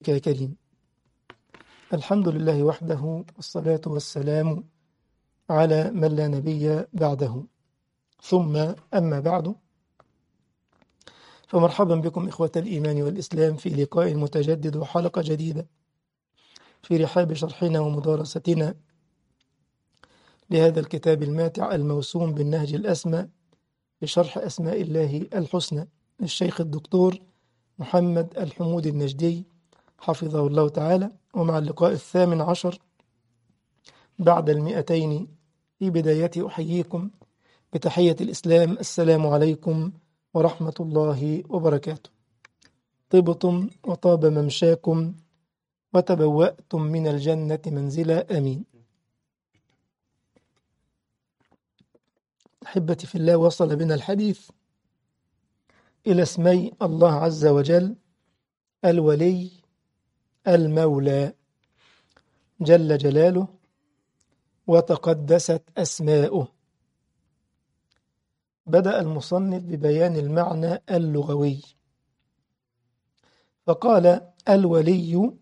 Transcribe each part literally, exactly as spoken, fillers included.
يا كريم. الحمد لله وحده، والصلاة والسلام على من لا نبي بعده، ثم أما بعد، فمرحبا بكم إخوة الإيمان والإسلام في لقاء متجدد وحلقة جديدة في رحاب شرحنا ومدارستنا لهذا الكتاب الماتع الموسوم بالنهج الأسمى لشرح أسماء الله الحسنى للشيخ الدكتور محمد الحمود النجدي حفظه الله تعالى. ومع اللقاء الثامن عشر بعد المئتين، في بدايته أحييكم بتحية الإسلام: السلام عليكم ورحمة الله وبركاته. طبتم وطاب ممشاكم وتبوأتم من الجنة منزلا، آمين. أحبتي في الله، وصل بنا الحديث إلى اسمي الله عز وجل: الولي، المولى، جل جلاله وتقدست أسماؤه. بدأ المصنف ببيان المعنى اللغوي، فقال: الولي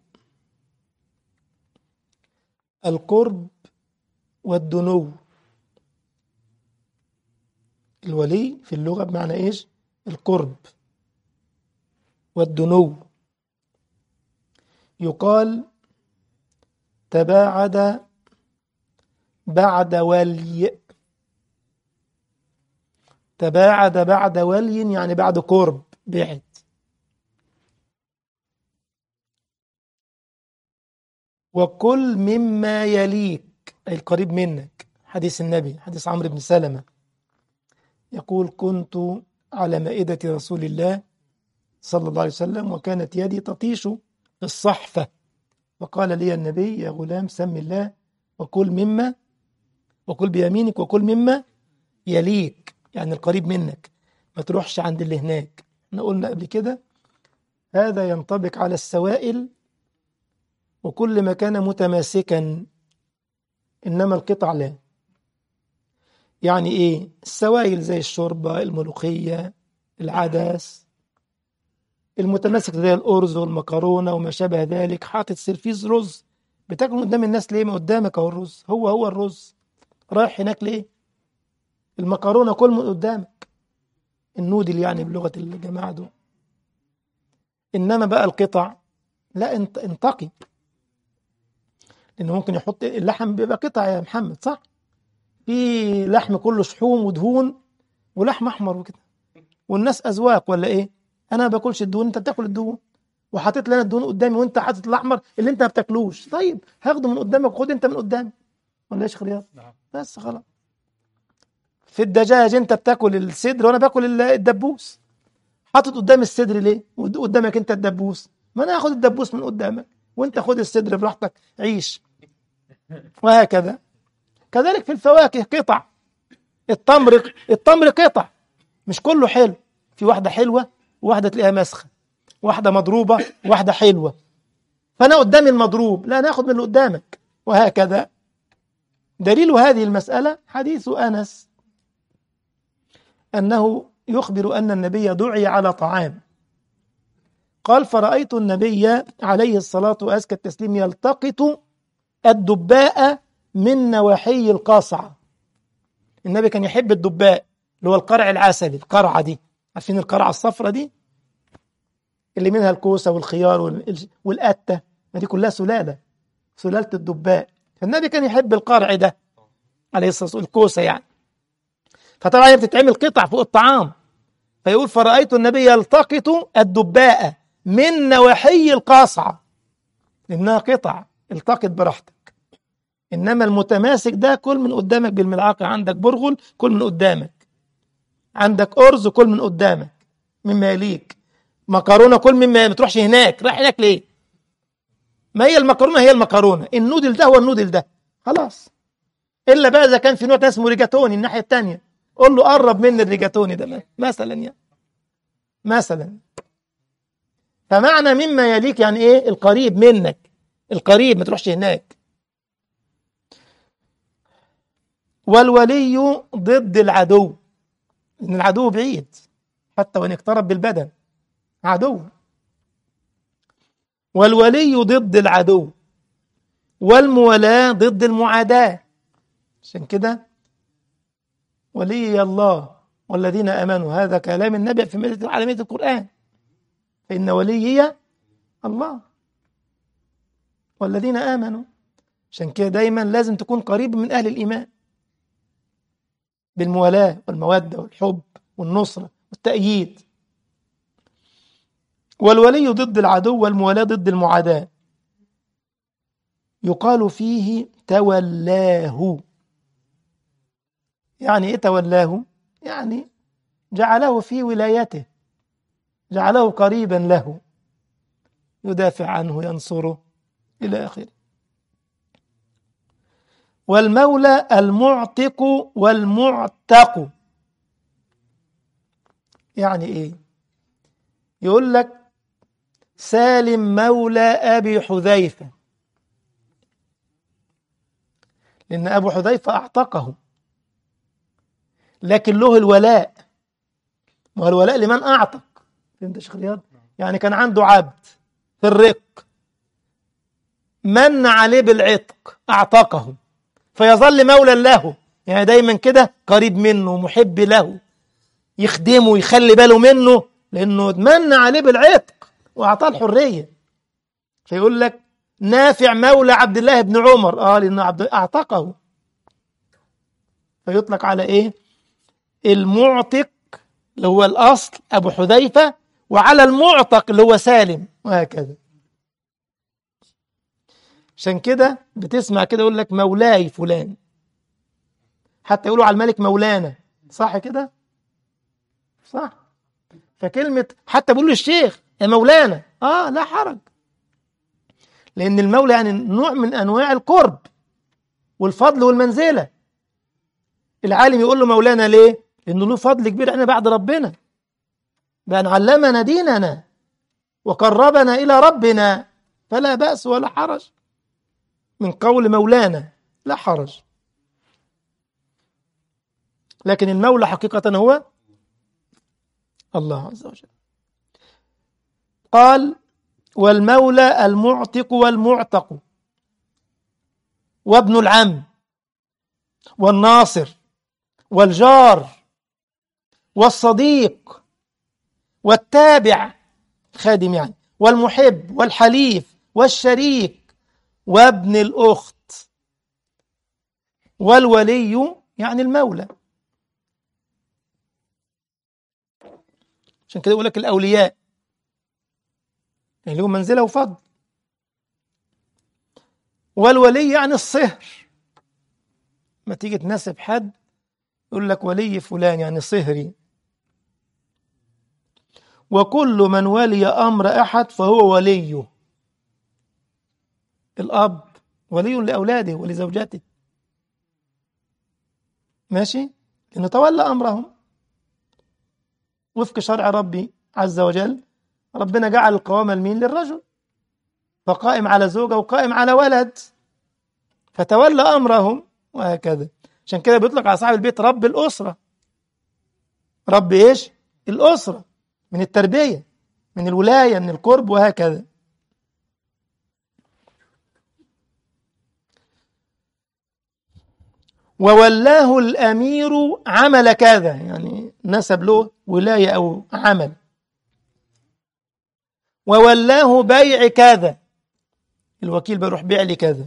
القرب والدنو. الولي في اللغة بمعنى إيش؟ القرب والدنو. يقال تباعد بعد ولي، تباعد بعد ولي يعني بعد قرب، بعد. وكل مما يليك أي القريب منك. حديث النبي، حديث عمرو بن سلمة، يقول: كنت على مائدة رسول الله صلى الله عليه وسلم وكانت يدي تطيش في الصحفة، وقال لي النبي: يا غلام سم الله وكل مما وكل بيمينك وكل مما يليك، يعني القريب منك، ما تروحش عند اللي هناك. احنا قلنا قبل كده هذا ينطبق على السوائل وكل ما كان متماسكا، إنما القطع لا. يعني إيه؟ السوائل زي الشوربة، الملوخية، العدس، المتماسك زي الأرز والمكرونة وما شابه ذلك. حاطط سرفيز رز، بتاكل قدام الناس ليه؟ ما قدامك اهو الرز، هو هو الرز. رايح هناك ليه؟ المكرونة كل من قدامك، النودل يعني بلغة الجماعة دول. إنما بقى القطع لا، انت انتقي، لأنه ممكن يحط اللحم بيبقى قطع يا محمد، صح؟ في لحم كله شحوم ودهون ولحم أحمر وكده، والناس أذواق ولا إيه؟ أنا ما باكلش الدهون، أنت بتاكل الدهون، وحاطط لنا الدهون قدامي وأنت حاطط الأحمر اللي أنت ما بتاكلوش. طيب هاخده من قدامك وخد أنت من قدامي، ولا إيش رياض؟ بس خلاص. في الدجاج أنت بتاكل الصدر وأنا باكل الدبوس، حاطط قدام الصدر ليه؟ قدامك أنت الدبوس، ما أنا هاخد الدبوس من قدامك وأنت خد الصدر براحتك، عيش. وهكذا. كذلك في الفواكه قطع. التمر التمر قطع، مش كله حلو، في واحدة حلوة وواحدة تلاقيها مسخة، واحدة مضروبة واحدة حلوة، فأنا قدامي المضروب، لا ناخد من اللي قدامك. وهكذا. دليل هذه المسألة حديث أنس أنه يخبر أن النبي دعي على طعام، قال: فرأيت النبي عليه الصلاة وأزكى التسليم يلتقط الدباء من نواحي القاصعة. النبي كان يحب الدباء اللي هو القرع العسلي، القرعة دي، عارفين القرعة الصفرة دي اللي منها الكوسة والخيار والقتة، ما دي كلها سلالة، سلالة الدباء. فالنبي كان يحب القرع ده عليه الصلاة والسلام، الكوسة يعني. فطبعا هي بتتعمل قطع فوق الطعام، فيقول: فرأيت النبي يلتقط الدباء من نواحي القاصعة، لأنها قطع، التقط براحتك. إنما المتماسك ده كل من قدامك بالملعقة، عندك برغل كل من قدامك، عندك أرز كل من قدامك مما يليك، مكرونة كل مما، ما تروحش هناك، رايح هناك ليه؟ ما هي المكرونة هي المكرونة، النودل ده هو النودل ده، خلاص. إلا بقى إذا كان في نوع اسمه ريجاتوني الناحية التانية، قول له قرب من الريجاتوني ده مثلا، يعني مثلا. فمعنى مما يليك يعني إيه؟ القريب منك، القريب، ما تروحش هناك. والولي ضد العدو، إن العدو بعيد حتى وإن اقترب بالبدن، عدو. والولي ضد العدو، والموالاة ضد المعاداة. عشان كده ولي الله والذين آمنوا، هذا كلام النبي في مادة عالمية القرآن، فإن وليي الله والذين آمنوا. عشان كده دايما لازم تكون قريب من أهل الإيمان بالموالاة والمودة والحب والنصرة والتأييد. والولي ضد العدو والموالاة ضد المعاداة. يقال فيه تولاه. يعني إيه تولاه؟ يعني جعله في ولايته، جعله قريبا له، يدافع عنه، ينصره إلى آخره. والمولى المعتق والمعتق. يعني إيه؟ يقول لك سالم مولى أبي حذيفة، لأن أبو حذيفة أعتقه، لكن له الولاء. ما هو الولاء لمن أعتق. فهمت يا شيخ رياض؟ يعني كان عنده عبد في الرق، من عليه بالعتق أعتقه، فيظل مولا له، يعني دايما كده قريب منه، محب له، يخدمه، يخلي باله منه، لأنه من عليه بالعتق وأعطاه الحرية. فيقول لك نافع مولى عبد الله بن عمر، آه لأنه عبد أعتقه. فيطلق على إيه؟ المعتق اللي هو الأصل أبو حذيفة، وعلى المعتق اللي هو سالم، وهكذا. عشان كده بتسمع كده يقول لك مولاي فلان، حتى يقولوا على الملك مولانا، صح كده؟ صح. فكلمة حتى بيقولوا الشيخ يا مولانا، آه لا حرج، لأن المولى يعني نوع من أنواع القرب والفضل والمنزلة. العالم يقول له مولانا ليه؟ لأنه له فضل كبير علينا بعد ربنا، بأن علمنا ديننا وقربنا إلى ربنا، فلا بأس ولا حرج من قول مولانا، لا حرج. لكن المولى حقيقة هو الله عز وجل. قال والمولى المعتق والمعتق، وابن العم، والناصر، والجار، والصديق، والتابع، خادم يعني، والمحب، والحليف، والشريك، وابن الأخت. والولي يعني المولى. عشان كده يقول لك الأولياء يعني لهم منزلة وفضل. والولي يعني الصهر، ما تيجي تناسب حد يقول لك ولي فلان يعني صهري. وكل من ولي أمر أحد فهو وليه. الأب ولي لأولاده ولزوجاته، ماشي، لأنه تولى أمرهم وفق شرع ربي عز وجل. ربنا جعل القوامة لمين؟ للرجل، فقائم على زوجة وقائم على ولد، فتولى أمرهم، وهكذا. عشان كده بيطلق على صاحب البيت رب الأسرة. رب إيش؟ الأسرة، من التربية، من الولاية، من القرب، وهكذا. وولاه الأمير عمل كذا، يعني نسب له ولاية أو عمل. وولاه بيع كذا، الوكيل بيروح بيع لي كذا.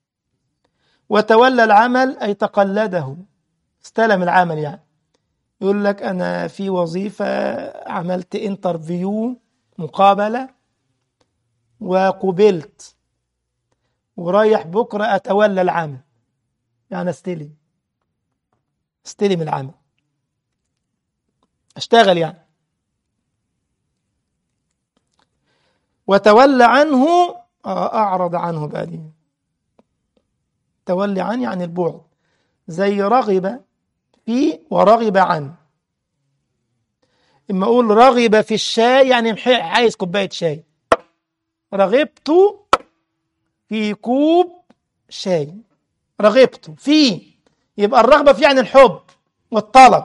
وتولى العمل أي تقلده، استلم العمل. يعني يقول لك أنا في وظيفة عملت انترفيو، مقابلة، وقبلت، ورايح بكرة أتولى العمل، يعني استلم استلم العمل، اشتغل يعني. وتولى عنه، أعرض عنه بقى دي، تولي عنه يعني البعد، زي رغب في ورغب عنه. إما أقول رغب في الشاي يعني عايز كوباية شاي، رغبت في كوب شاي، رغبت فيه، يبقى الرغبة في يعني الحب والطلب.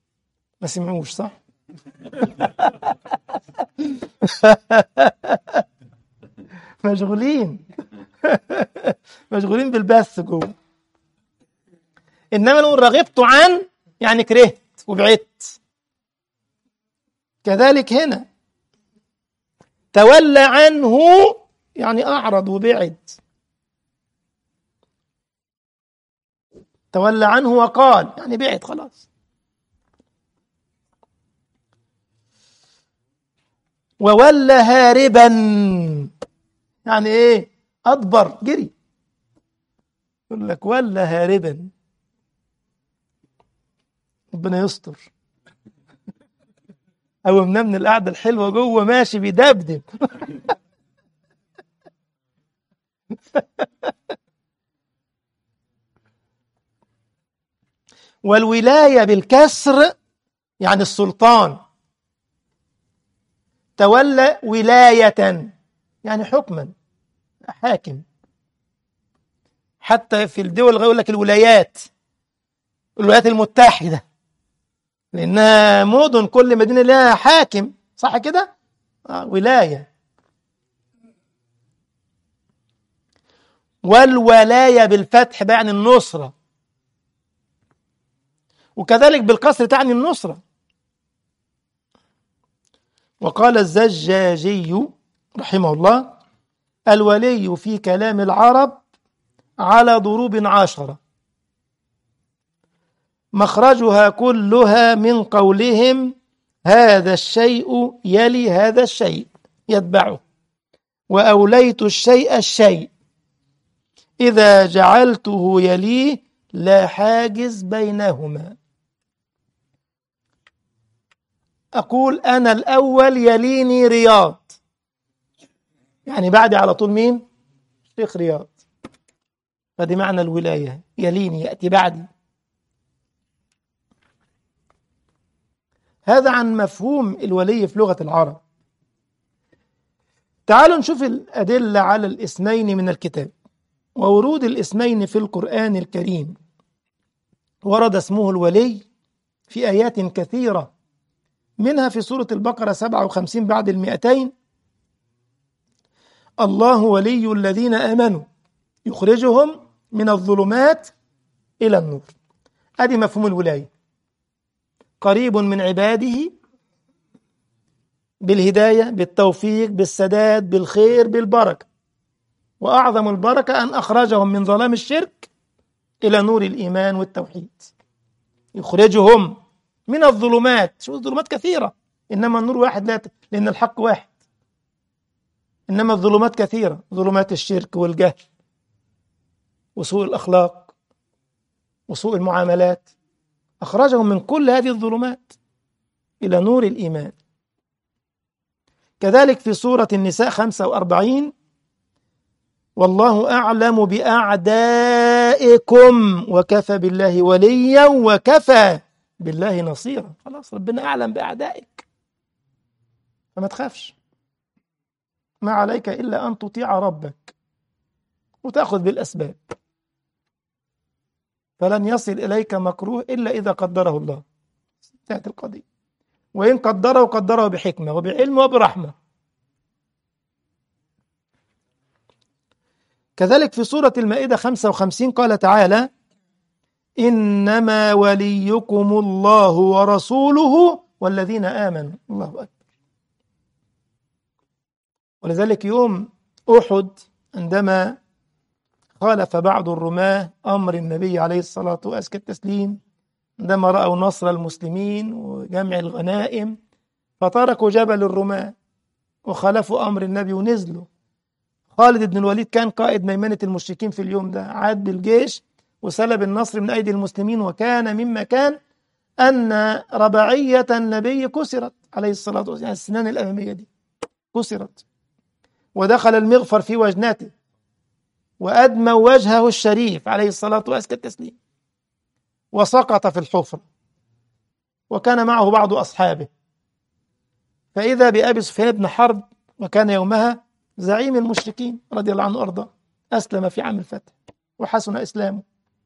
ما سمعوش صح؟ مشغولين مشغولين بالبث جوه. إنما لو رغبت عن يعني كرهت وبعدت. كذلك هنا تولى عنه يعني أعرض وبعد. تولى عنه وقال يعني بعد خلاص. وولى هاربا يعني ايه؟ أدبر جري. يقول لك ولى هاربا، ربنا يستر. أو من القعدة الحلوة جوه ماشي بيدبدب والولاية بالكسر يعني السلطان. تولى ولاية يعني حكما، حاكم. حتى في الدول يقول لك الولايات، الولايات المتحدة، لأنها مدن كل مدينة لها حاكم، صح كده؟ آه ولاية. والولاية بالفتح يعني النصرة، وكذلك بالكسر تعني النصرة. وقال الزجاجي رحمه الله: الولي في كلام العرب على ضروب عشرة، مخرجها كلها من قولهم هذا الشيء يلي هذا الشيء يتبعه، وأوليت الشيء الشيء إذا جعلته يليه لا حاجز بينهما. أقول أنا الأول يليني رياض، يعني بعدي على طول مين؟ شيخ رياض. فدي معنى الولاية، يليني يأتي بعدي. هذا عن مفهوم الولي في لغة العرب. تعالوا نشوف الأدلة على الاسمين من الكتاب وورود الاسمين في القرآن الكريم. ورد اسمه الولي في آيات كثيرة، منها في سورة البقرة سبعة وخمسين بعد المئتين: الله ولي الذين آمنوا يخرجهم من الظلمات إلى النور. هذه مفهوم الولاية، قريب من عباده بالهداية، بالتوفيق، بالسداد، بالخير، بالبركة. وأعظم البركة أن أخرجهم من ظلام الشرك إلى نور الإيمان والتوحيد. يخرجهم من الظلمات، شو الظلمات كثيرة، إنما النور واحد، لا ت... لأن الحق واحد. إنما الظلمات كثيرة، ظلمات الشرك والجهل وسوء الأخلاق وسوء المعاملات. أخرجهم من كل هذه الظلمات إلى نور الإيمان. كذلك في سورة النساء خمسة وأربعين: والله أعلم بأعدائكم وكفى بالله وليا وكفى بالله نصيرا. خلاص ربنا أعلم بأعدائك، فما تخافش، ما عليك إلا أن تطيع ربك وتأخذ بالأسباب، فلن يصل إليك مكروه إلا إذا قدره الله. انتهت القضية. وإن قدره قدره بحكمة وبعلم وبرحمة. كذلك في سورة المائدة خمسة وخمسين قال تعالى: إنما وليكم الله ورسوله والذين آمنوا. الله أكبر. ولذلك يوم أحد عندما خالف بعض الرماة أمر النبي عليه الصلاة وأزكى التسليم، عندما رأوا نصر المسلمين وجمع الغنائم، فتركوا جبل الرماة وخالفوا أمر النبي ونزلوا. خالد بن الوليد كان قائد ميمنة المشركين في اليوم ده، عاد بالجيش وسلب النصر من أيدي المسلمين. وكان مما كان أن رباعية النبي كسرت عليه الصلاة والسلام، يعني السنان الأمامية دي كسرت، ودخل المغفر في وجنته وأدمى وجهه الشريف عليه الصلاة وأزكى التسليم، وسقط في الحفرة، وكان معه بعض أصحابه. فإذا بأبي سفيان بن حرب، وكان يومها زعيم المشركين رضي الله عنه وأرضاه، أسلم في عام الفتح وحسن إسلامه.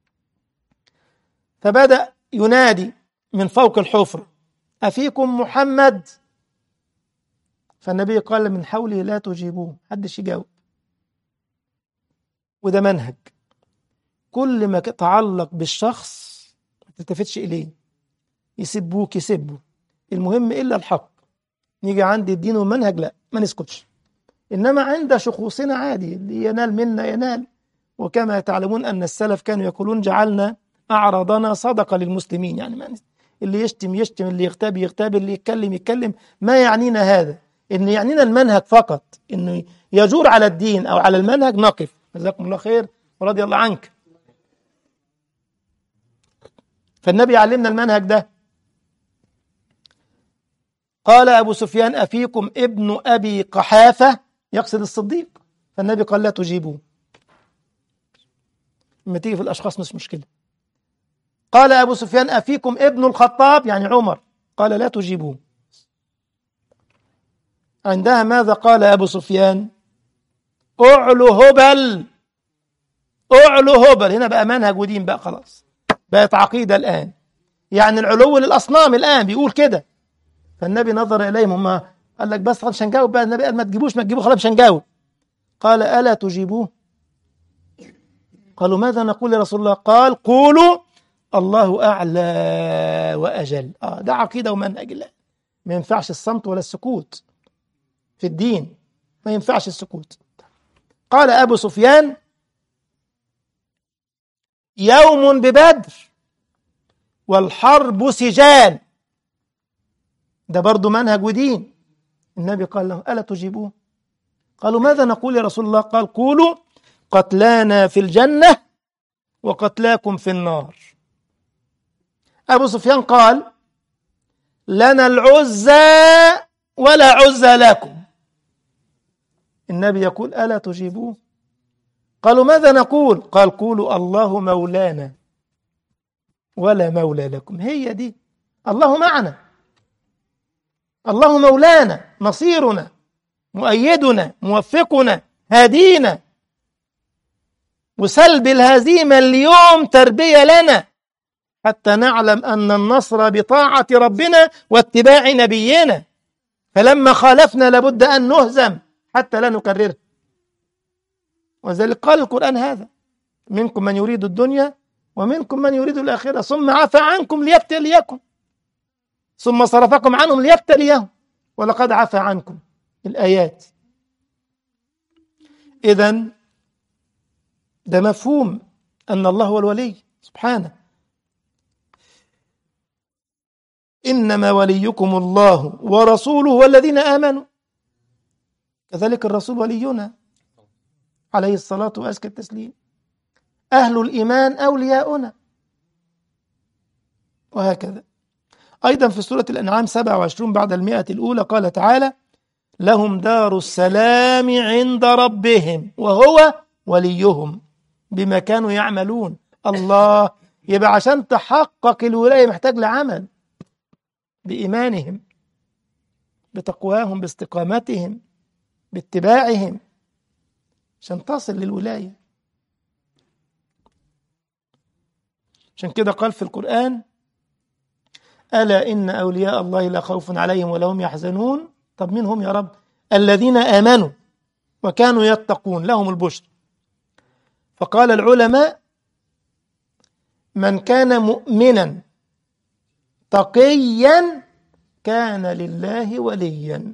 فبدأ ينادي من فوق الحفرة: أفيكم محمد؟ فالنبي قال من حوله: لا تجيبوه، حدش يجاوب. وده منهج. كل ما تتعلق بالشخص ما تلتفتش إليه، يسبوك يسبوا، المهم إلا الحق. نيجي عند الدين والمنهج لا، ما نسكتش. إنما عند شخوصنا عادي، اللي ينال منا ينال. وكما تعلمون أن السلف كانوا يقولون جعلنا أعراضنا صدقة للمسلمين، يعني ما اللي يشتم يشتم، اللي يغتاب يغتاب، اللي يتكلم يتكلم، ما يعنينا هذا. إن يعنينا المنهج فقط، إنه يجور على الدين أو على المنهج نقف. جزاكم الله خير ورضي الله عنك. فالنبي علمنا المنهج ده. قال أبو سفيان أفيكم ابن أبي قحافة، يقصد الصديق، فالنبي قال لا تجيبوه. لما تيجي في الأشخاص مش مشكلة. قال أبو سفيان أفيكم ابن الخطاب، يعني عمر، قال لا تجيبوه. عندها ماذا قال أبو سفيان؟ أعلو هبل، أعلو هبل. هنا بقى منهج ودين بقى، خلاص بقت عقيدة الآن، يعني العلو للأصنام الآن بيقول كده. فالنبي نظر إليهم، هم قال لك بس مش هنجاوب بقى. النبي قال ما تجيبوش ما تجيبوه، خلاص مش هنجاوب. قال ألا تجيبوه؟ قالوا ماذا نقول يا رسول الله؟ قال قولوا الله أعلى وأجل. آه ده عقيدة ومنهج الله. ما ينفعش الصمت ولا السكوت في الدين، ما ينفعش السكوت. قال أبو سفيان يوم ببدر والحرب سجال، ده برضو منهج ودين. النبي قال له ألا تجيبوه؟ قالوا ماذا نقول يا رسول الله؟ قال قولوا قتلانا في الجنة وقتلاكم في النار. أبو سفيان قال لنا العزى ولا عزى لكم. النبي يقول ألا تجيبوه؟ قالوا ماذا نقول؟ قال قولوا الله مولانا ولا مولى لكم. هي دي، الله معنا، الله مولانا، نصيرنا، مؤيدنا، موفقنا، هادينا. وسلب الهزيمة اليوم تربية لنا حتى نعلم أن النصر بطاعة ربنا واتباع نبينا. فلما خالفنا لابد أن نهزم حتى لا نكرره. وذلك قال القرآن هذا: منكم من يريد الدنيا ومنكم من يريد الآخرة ثم عفى عنكم ليبتليكم ثم صرفكم عنهم ليبتليهم ولقد عفى عنكم. الآيات. إذن ده مفهوم أن الله هو الولي سبحانه. إنما وليكم الله ورسوله والذين آمنوا. كذلك الرسول ولينا عليه الصلاة وأزكى التسليم. أهل الإيمان أولياؤنا، وهكذا. أيضا في سورة الأنعام سبعة وعشرين بعد المئة الأولى قال تعالى: لهم دار السلام عند ربهم وهو وليهم بما كانوا يعملون. الله، يبقى عشان تحقق الولاية محتاج لعمل بإيمانهم، بتقواهم، باستقامتهم، باتباعهم، عشان تصل للولاية. عشان كده قال في القرآن: ألا إن أولياء الله لا خوف عليهم ولا هم يحزنون. طب مين هم يا رب؟ الذين آمنوا وكانوا يتقون، لهم البشر. فقال العلماء: من كان مؤمنا تقيا كان لله وليا،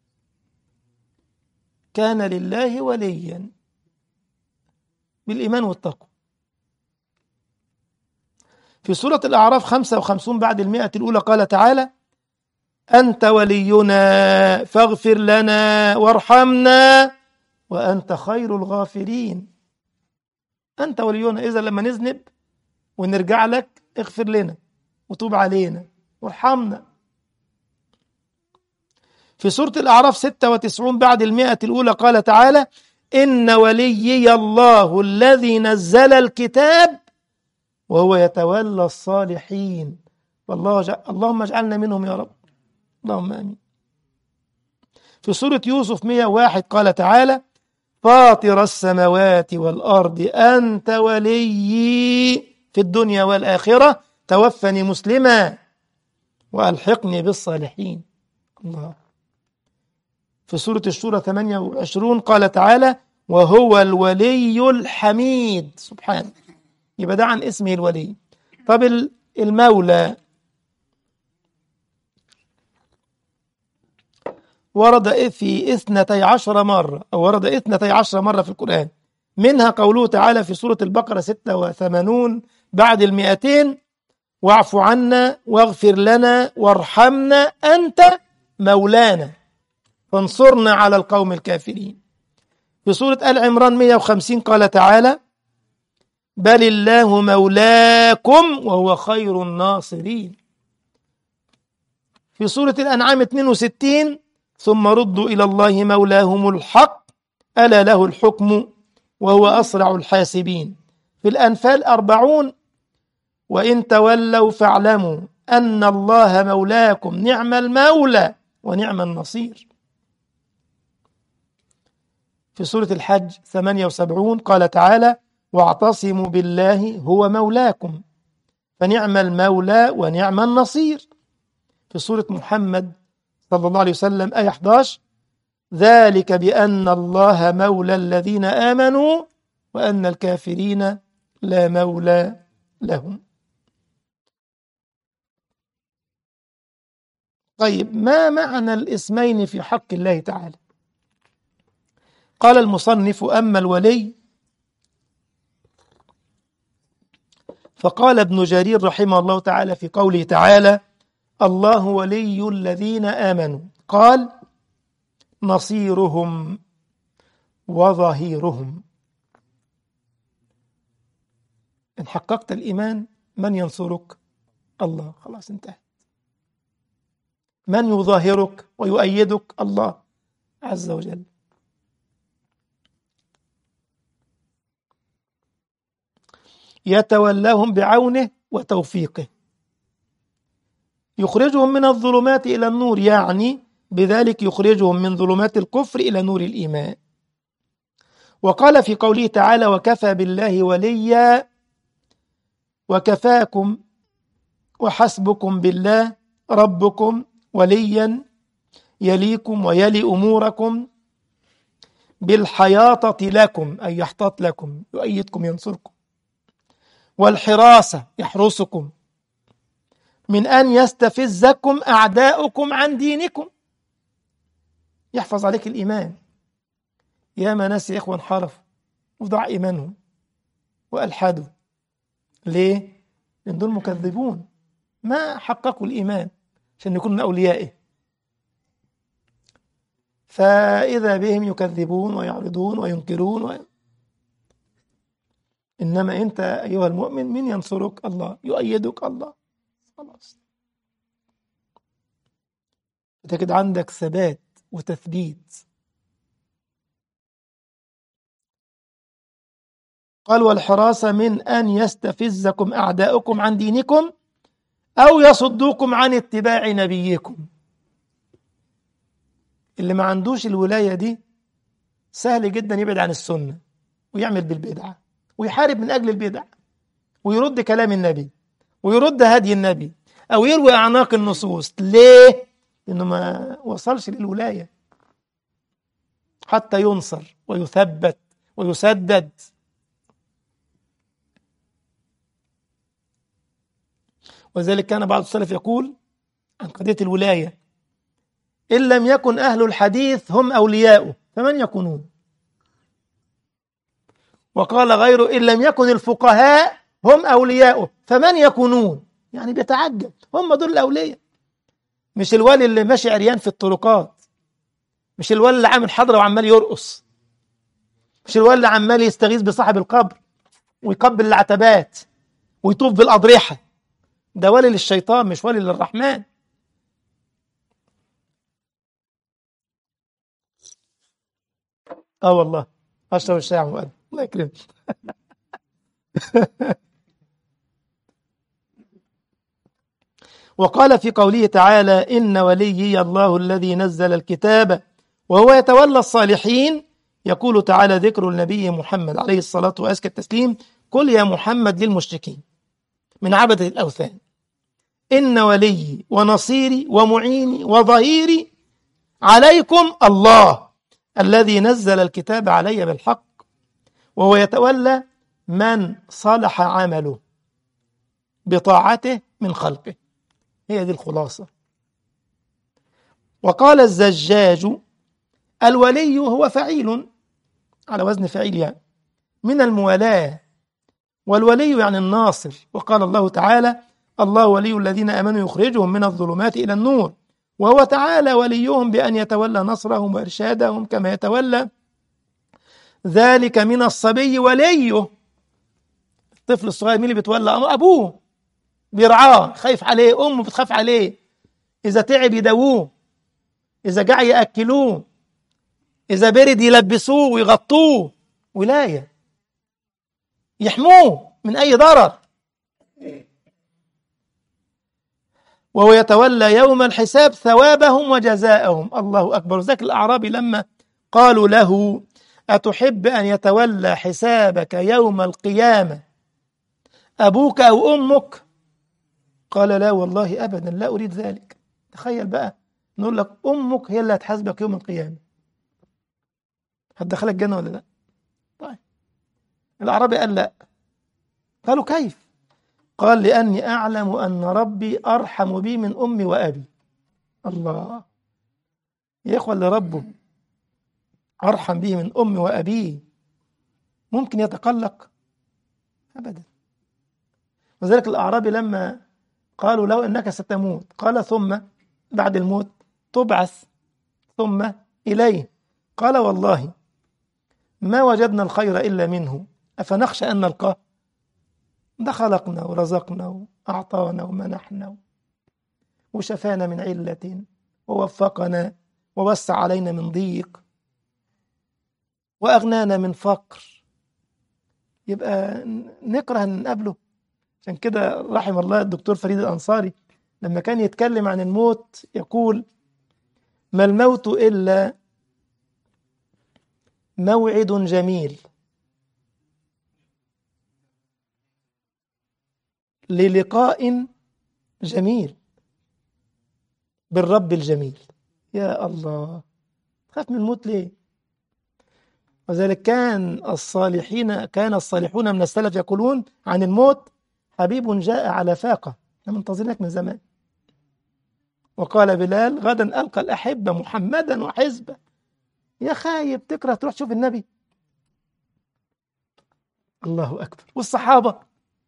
كان لله وليا بالإيمان والتقوى. في سورة الأعراف خمسة وخمسين بعد المئة الأولى قال تعالى: أنت ولينا فاغفر لنا وارحمنا وأنت خير الغافرين. أنت ولينا، إذا لما نذنب ونرجع لك اغفر لنا وتوب علينا وارحمنا. في سورة الأعراف ستة وتسعين بعد المئة الأولى قال تعالى: إن وليي الله الذي نزل الكتاب وهو يتولى الصالحين. والله جع... اللهم اجعلنا منهم يا رب، اللهم آمين. في سورة يوسف مئة وواحد قال تعالى: فاطر السماوات والأرض أنت وليي في الدنيا والآخرة توفني مسلما وألحقني بالصالحين. الله. في سورة الشورى ثمانية وعشرين قال تعالى: وهو الولي الحميد سبحانه. يبقى ده عن اسمه الولي. طب المولى ورد في اثنتي عشر مرة أو ورد اثنتي عشر مرة في القرآن، منها قوله تعالى في سورة البقرة ستة وثمانون بعد المئتين: واعف عنا واغفر لنا وارحمنا أنت مولانا فانصرنا على القوم الكافرين. في سورة آل عمران مئة وخمسين قال تعالى: بل الله مولاكم وهو خير الناصرين. في سورة الأنعام اثنين وستين: ثم ردوا إلى الله مولاهم الحق ألا له الحكم وهو أسرع الحاسبين. في الأنفال أربعون: وإن تولوا فاعلموا أن الله مولاكم نعم المولى ونعم النصير. في سورة الحج ثمانية وسبعين قال تعالى: واعتصموا بالله هو مولاكم فنعم المولى ونعم النصير. في سورة محمد صلى الله عليه وسلم آية أحد عشر: ذلك بأن الله مولى الذين آمنوا وأن الكافرين لا مولى لهم. طيب، ما معنى الاسمين في حق الله تعالى؟ قال المصنف: أما الولي فقال ابن جرير رحمه الله تعالى في قوله تعالى: الله ولي الذين آمنوا، قال: نصيرهم وظهيرهم. إن حققت الإيمان من ينصرك؟ الله، خلاص انتهى. من يظاهرك ويؤيدك؟ الله عز وجل. يتولاهم بعونه وتوفيقه، يخرجهم من الظلمات إلى النور، يعني بذلك يخرجهم من ظلمات الكفر إلى نور الإيمان. وقال في قوله تعالى: وكفى بالله وليا وكفاكم وحسبكم بالله ربكم وليا يليكم ويلي أموركم بالحياطة لكم، أي يحتاط لكم، يؤيدكم، ينصركم، والحراسة يحرسكم من أن يستفزكم أعداؤكم عن دينكم، يحفظ عليك الإيمان. يا ما ناس يا إخوة انحرفوا وضاع إيمانهم وألحدوا. ليه؟ لأن دول مكذبون، ما حققوا الإيمان عشان يكونوا من أوليائه، فإذا بهم يكذبون ويعرضون وينكرون و... إنما أنت أيها المؤمن من ينصرك؟ الله، يؤيدك الله، خلاص أنت كده عندك ثبات وتثبيت. قال: والحراسة من أن يستفزكم أعداؤكم عن دينكم أو يصدوكم عن اتباع نبيكم. اللي ما عندوش الولاية دي سهل جدا يبعد عن السنة ويعمل بالبدعة ويحارب من أجل البدع ويرد كلام النبي ويرد هدي النبي أو يروي أعناق النصوص. ليه؟ لأنه ما وصلش للولاية حتى ينصر ويثبت ويسدد. وذلك كان بعض السلف يقول عن قضية الولاية: إن لم يكن أهل الحديث هم أولياؤه فمن يكونون؟ وقال غيره: إن لم يكن الفقهاء هم أولياؤه فمن يكونون؟ يعني بيتعجب، هم دول الأولياء، مش الولي اللي ماشي عريان في الطرقات، مش الولي اللي عامل حضرة وعمال يرقص، مش الولي اللي عمال يستغيث بصاحب القبر ويقبل العتبات ويطوف بالأضرحة. ده ولي للشيطان مش ولي للرحمن. اه والله اشرب الشاي مؤدب، الله يكرمك. وقال في قوله تعالى: إن وليي الله الذي نزل الكتاب وهو يتولى الصالحين. يقول تعالى ذكر النبي محمد عليه الصلاة وأزكى التسليم: قل يا محمد للمشركين من عبدة الأوثان: إن وليي ونصيري ومعيني وظهيري عليكم الله الذي نزل الكتاب علي بالحق، وهو يتولى من صلح عمله بطاعته من خلقه. هي دي الخلاصة. وقال الزجاج: الولي هو فعيل، على وزن فعيل يعني، من الموالاة، والولي يعني الناصر. وقال الله تعالى: الله ولي الذين آمنوا يخرجهم من الظلمات إلى النور، وهو تعالى وليهم بأن يتولى نصرهم وإرشادهم كما يتولى ذلك من الصبي وليه. الطفل الصغير مين اللي بيتولى أمره؟ أبوه، بيرعاه، خايف عليه، أمه بتخاف عليه، إذا تعب يداووه، إذا جاع يأكلوه، إذا برد يلبسوه ويغطوه. ولاية، يحموه من أي ضرر. وهو يتولى يوم الحساب ثوابهم وجزاءهم. الله أكبر. ذاك الأعرابي لما قالوا له: أتحب أن يتولى حسابك يوم القيامة أبوك أو أمك؟ قال: لا والله أبدا، لا أريد ذلك. تخيل بقى نقول لك أمك هي اللي هتحاسبك يوم القيامة، هتدخلك الجنة ولا لا؟ طيب الأعرابي قال لا. قالوا: كيف؟ قال: لأني أعلم أن ربي أرحم بي من أمي وأبي. الله يا إخوة، اللي ربه أرحم به من أمي وأبيه ممكن يتقلق؟ أبدا. وذلك الأعرابي لما قالوا له: إنك ستموت، قال: ثم بعد الموت تبعث ثم إليه. قال: والله ما وجدنا الخير إلا منه، أفنخشى أن نلقاه؟ ده خلقنا ورزقنا وأعطانا ومنحنا وشفانا من علة ووفقنا ووسع علينا من ضيق وأغنانا من فقر، يبقى نكره أن نقابله؟ عشان كده رحم الله الدكتور فريد الأنصاري لما كان يتكلم عن الموت يقول: ما الموت إلا موعد جميل للقاء جميل بالرب الجميل. يا الله، خاف من الموت ليه؟ وذلك كان الصالحين كان الصالحون من السلف يقولون عن الموت: حبيب جاء على فاقة، احنا منتظرينك من زمان. وقال بلال: غدا ألقى الأحبة محمدا وحزبه. يا خايب، تكره تروح تشوف النبي؟ الله أكبر. والصحابة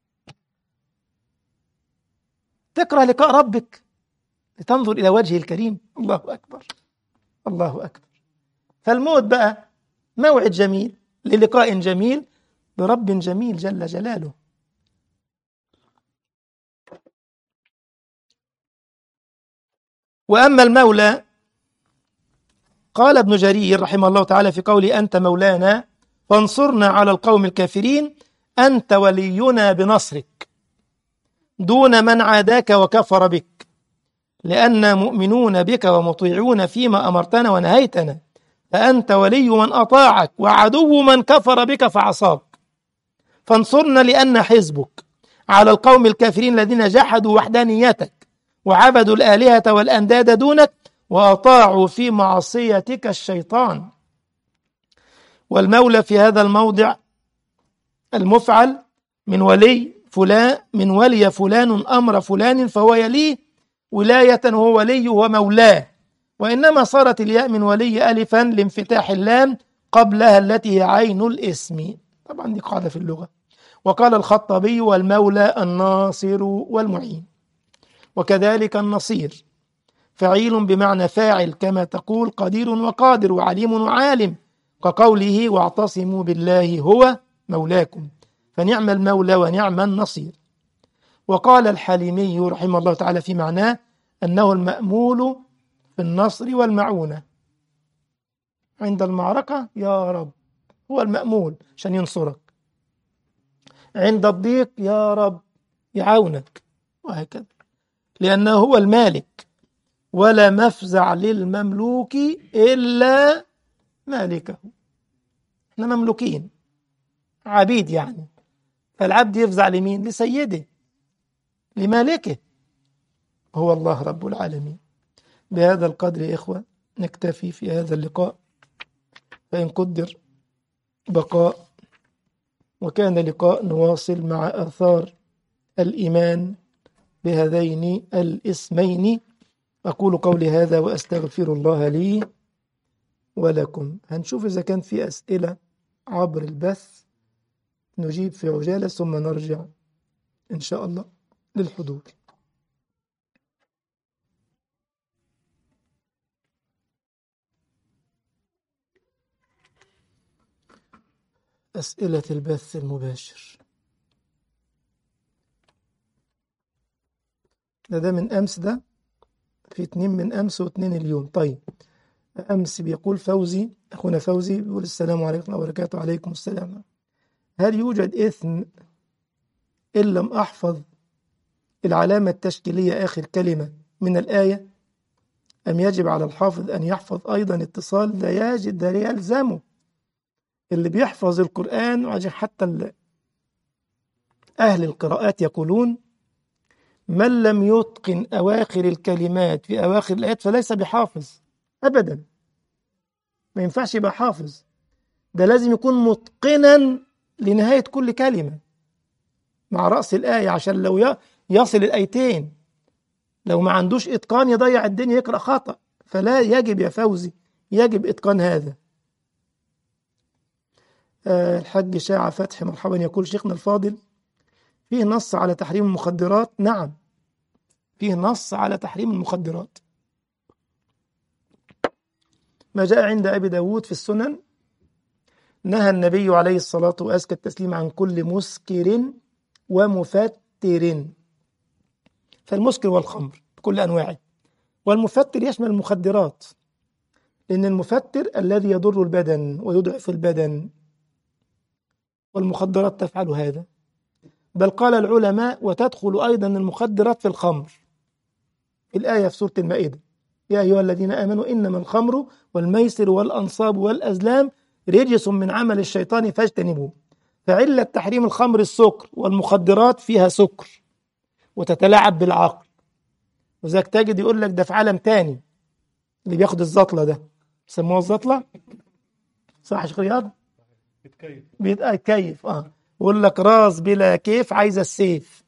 تكره لقاء ربك لتنظر إلى وجهه الكريم. الله أكبر، الله أكبر. فالموت بقى موعد جميل للقاء جميل برب جميل جل جلاله. وأما المولى، قال ابن جرير رحمه الله تعالى في قوله: أنت مولانا فانصرنا على القوم الكافرين، أنت ولينا بنصرك دون من عاداك وكفر بك، لأننا مؤمنون بك ومطيعون فيما أمرتنا ونهيتنا، فأنت ولي من أطاعك وعدو من كفر بك فعصاك. فانصرنا لأن حزبك على القوم الكافرين الذين جحدوا وحدانيتك وعبدوا الآلهة والأنداد دونك وأطاعوا في معصيتك الشيطان. والمولى في هذا الموضع المفعل من ولي فلان، من ولي فلان أمر فلان فهو يليه ولاية، وهو ولي ومولاه. وإنما صارت الياء من ولي ألفا لانفتاح اللام قبلها التي هي عين الاسم. طبعا دي قاعدة في اللغة. وقال الخطابي: والمولى الناصر والمعين. وكذلك النصير فعيل بمعنى فاعل، كما تقول قدير وقادر وعليم وعالم، كقوله: واعتصموا بالله هو مولاكم، فنعم المولى ونعم النصير. وقال الحليمي رحمه الله تعالى في معناه أنه المأمول في النصر والمعونة. عند المعركة يا رب هو المأمول عشان ينصرك، عند الضيق يا رب يعاونك، وهكذا، لأنه هو المالك، ولا مفزع للمملوك إلا مالكه. احنا مملوكين، عبيد يعني، فالعبد يفزع لمين؟ لسيده، لمالكه، هو الله رب العالمين. بهذا القدر يا إخوة نكتفي في هذا اللقاء، فإن قدر بقاء وكان لقاء نواصل مع آثار الإيمان بهذين الاسمين. أقول قولي هذا وأستغفر الله لي ولكم. هنشوف إذا كان في أسئلة عبر البث نجيب في عجالة ثم نرجع إن شاء الله للحضور. أسئلة البث المباشر ده ده من أمس، ده في اتنين من أمس واتنين اليوم. طيب أمس بيقول فوزي، أخونا فوزي بيقول السلام عليكم ورحمة الله وبركاته. وعليكم السلام. هل يوجد إثم إن لم أحفظ العلامة التشكيلية آخر كلمة من الآية، أم يجب على الحافظ أن يحفظ أيضا اتصال؟ لا يجد، ده يلزمه. اللي بيحفظ القرآن، وعشان حتى أهل القراءات يقولون من لم يتقن أواخر الكلمات في أواخر الآيات فليس بحافظ أبدا. ما ينفعش يبقى حافظ، ده لازم يكون متقنا لنهاية كل كلمة مع رأس الآية، عشان لو يصل الآيتين لو ما عندوش إتقان يضيع الدنيا، يقرأ خطأ. فلا يجب يا فوزي، يجب إتقان هذا. أه الحاج شاع فتحي مرحبا، يقول شيخنا الفاضل فيه نص على تحريم المخدرات؟ نعم، فيه نص على تحريم المخدرات. ما جاء عند أبي داود في السنن نهى النبي عليه الصلاة وأزكى التسليم عن كل مسكر ومفتر. فالمسكر والخمر بكل أنواعه، والمفتر يشمل المخدرات، لأن المفتر الذي يضر البدن ويضعف البدن، والمخدرات تفعل هذا. بل قال العلماء وتدخل أيضا المخدرات في الخمر، في الآية في سورة المائدة يا أيها الذين آمنوا إنما الخمر والميسر والأنصاب والأزلام رجس من عمل الشيطان فاجتنبوه. فعلة تحريم الخمر السكر، والمخدرات فيها سكر وتتلاعب بالعقل، وذاك تجد يقول لك ده في عالم تاني اللي بياخد الزطلة، ده سموها الزطلة صح يا شيخ رياض؟ بيتكيف بيتكيف اه يقول لك راس بلا كيف عايزة السيف.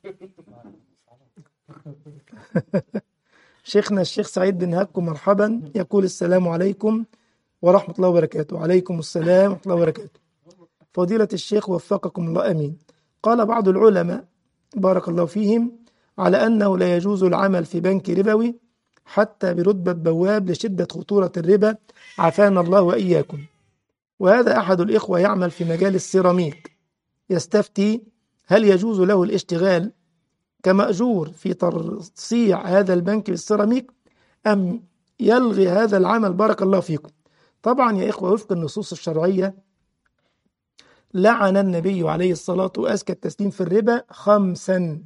شيخنا الشيخ سعيد بن هاكو مرحبا، يقول السلام عليكم ورحمة الله وبركاته. وعليكم السلام ورحمة الله وبركاته. فضيلة الشيخ وفقكم الله أمين. قال بعض العلماء بارك الله فيهم على أنه لا يجوز العمل في بنك ربوي حتى برتبة بواب لشدة خطورة الربا، عافانا الله وإياكم. وهذا أحد الإخوة يعمل في مجال السيراميك، يستفتي هل يجوز له الاشتغال كمأجور في ترصيع هذا البنك بالسيراميك أم يلغي هذا العمل؟ بارك الله فيكم. طبعا يا إخوة وفق النصوص الشرعية لعن النبي عليه الصلاة وأزكى التسليم في الربا خمسا: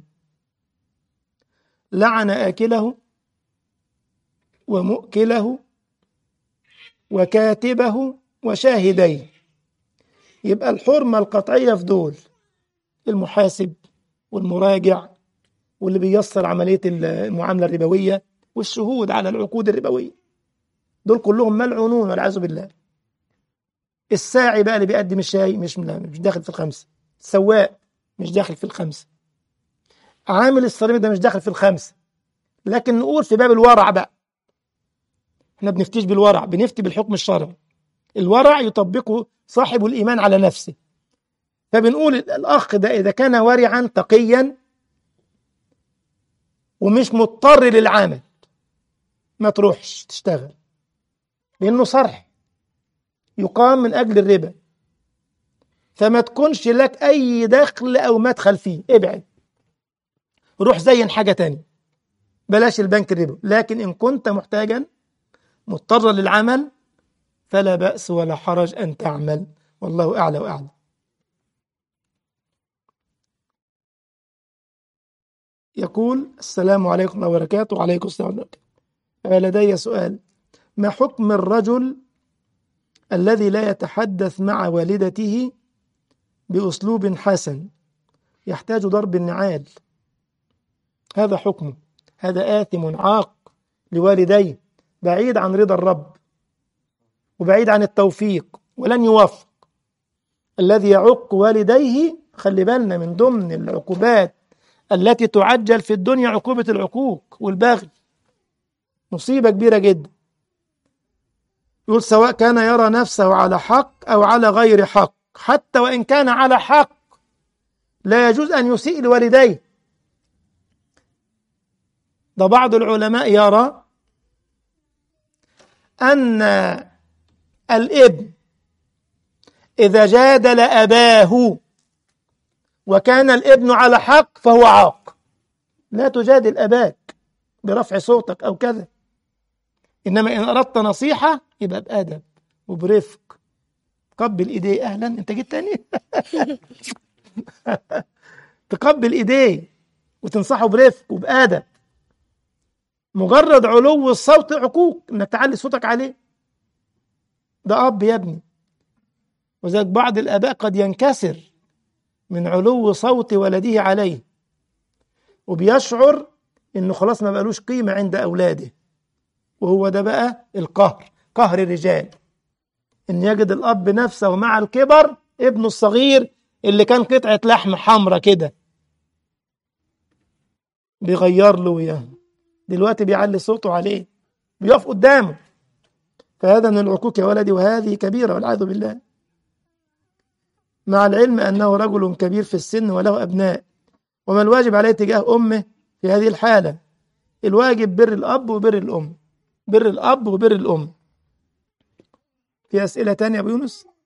لعن آكله ومؤكله وكاتبه وشاهديه. يبقى الحرمة القطعية في دول المحاسب والمراجع واللي بييسر عملية المعاملة الربوية والشهود على العقود الربوية، دول كلهم ملعونون والعياذ بالله. الساعي بقى اللي بيقدم الشاي مش مش داخل في الخمسة، السواق مش داخل في الخمسة، عامل السيراميك ده مش داخل في الخمسة. لكن نقول في باب الورع بقى، احنا بنفتيش بالورع، بنفتي بالحكم الشرعي. الورع يطبقه صاحب الإيمان على نفسه. فبنقول الأخ ده إذا كان ورعا تقيا ومش مضطر للعمل ما تروحش تشتغل، لأنه صرح يقام من أجل الربا، فما تكونش لك أي دخل أو مدخل فيه، ابعد، روح زين حاجة تانية، بلاش البنك الربا. لكن إن كنت محتاجا مضطر للعمل فلا بأس ولا حرج أن تعمل، والله أعلى وأعلم. يقول السلام عليكم ورحمة الله وبركاته. وعليكم السلام ورحمة الله. لدي سؤال: ما حكم الرجل الذي لا يتحدث مع والدته بأسلوب حسن يحتاج ضرب النعال؟ هذا حكمه، هذا آثم عاق لوالديه، بعيد عن رضا الرب وبعيد عن التوفيق ولن يوفق. الذي يعق والديه، خلي بالنا من ضمن العقوبات التي تعجل في الدنيا عقوبة العقوق والبغي، مصيبة كبيرة جدا. يقول سواء كان يرى نفسه على حق أو على غير حق، حتى وإن كان على حق لا يجوز أن يسيء لوالديه. ده بعض العلماء يرى أن الابن إذا جادل أباه وكان الابن على حق فهو عاق. لا تجادل أباك برفع صوتك أو كذا، إنما إن أردت نصيحة يبقى بأدب وبرفق. تقبل إيديه، أهلا أنت جيت تاني تقبل إيديه وتنصحه برفق وبأدب. مجرد علو الصوت عقوق، إنك تعلي صوتك عليه. ده أب يا ابني. وذلك بعض الآباء قد ينكسر من علو صوت ولده عليه، وبيشعر إنه خلاص ما بقالوش قيمة عند أولاده. وهو ده بقى القهر، قهر الرجال، إن يجد الأب نفسه مع الكبر ابنه الصغير اللي كان قطعة لحم حمرة كده بيغير له وياه، دلوقتي بيعلي صوته عليه، بيقف قدامه. فهذا من العقوق يا ولدي، وهذه كبيرة والعياذ بالله. مع العلم أنه رجل كبير في السن وله أبناء، وما الواجب عليه تجاه أمه في هذه الحالة؟ الواجب بر الأب وبر الأم، بر الأب وبر الأم. في أسئلة تانية يا أبو يونس؟